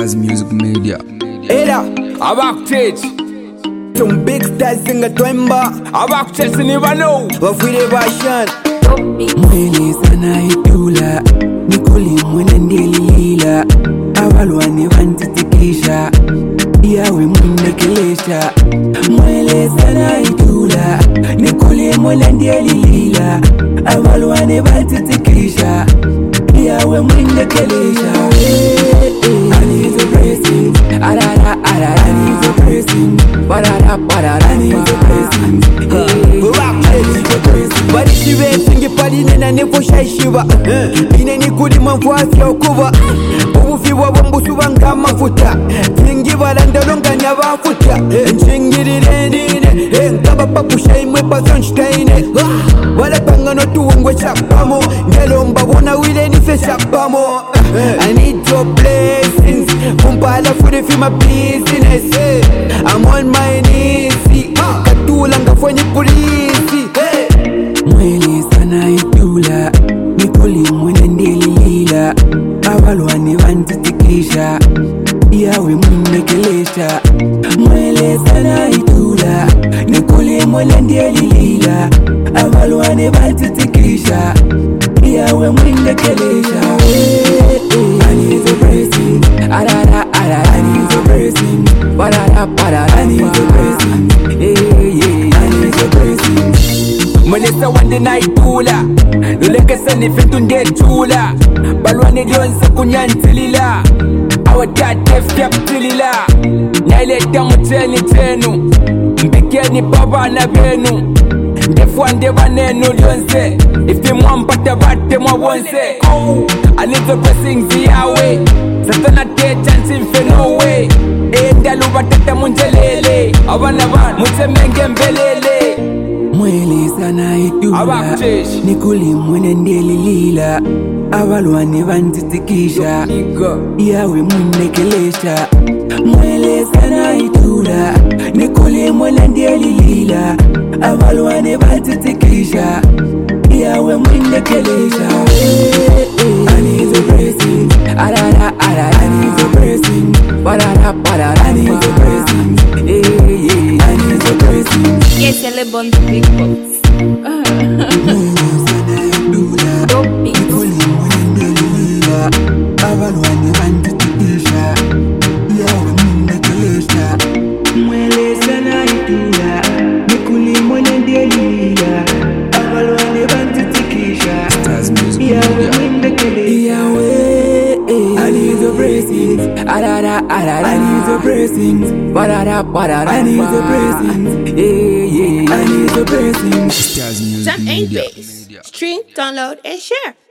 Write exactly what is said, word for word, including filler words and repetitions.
Stars Music Media. Era abakuthethe some big stars singathwemba abakuthethe nibano bafile bashana mwele sana itula nikoli mwene ndelilila abalwane bantitikisha yawe mnekelesha mwele sana itula nikoli mwene ndelilila abalwane bantitikisha yawe mnekelesha. I need a blessing, arara arara, I need a blessing, barara barara, I need a blessing, I need a blessing. Bari shive singi pali nena nefo shaishiva ine ni kuli mafasi ya ukuva ubufi wabambusu banga mafuta singi barandalonga nyabafuta nchingirire nine ngaba papu shaimwe pasonshtaine wala panga no tuungwe chapamo ngelo mbabona wile nife chapamo. I need your blessings kumpala fude fi my business. I'm on my knees katula ngafanye polisi. Mwele sana itula nikoli mwene ndelilila abalwane bantitikisha yawe mnekelesha. Mwele sana itula nikoli mwene ndelilila abalwane bantitikisha yawe mnekelesha. I need a blessing, arara arara, I need a blessing, barara barara, I need a blessing, yeah yeah, I need a blessing. Melesa wande na itula luleke sani fitu ndetula balwane lyonse kunyantilila awadate fyaptilila naileta muteni tenu mbikeni babana benu ndefwande banenu lyonse ifi mwampata bate mwabonse. Oh, I need the blessings yawe satana techa nsimfe no way endalu batata munjelele abana bana mutemenge mbelele. Mwele sana itula nikuli mwene ndelilila abalwane bantitikisha yawe mnekelesha. Mwele sana itula nikuli mwene ndelilila abalwane bantitikisha yawe mnekelesha. I need a blessing, arara arara, I need a blessing, barara barara, I need a blessing, yeah yeah, I need a blessing. Yes, you're born to big box. abalwane bantitikisha yawe mnekelesha. Mwele sana itula nikuli mwene ndelilila abalwane bantitikisha yawe mnekelesha. I need a blessing, arara arara, I need a blessing, barara barara, I need a blessing, yeah yeah, I need a blessing. Stars Music Jump and Media. bass. Stream, download, and share.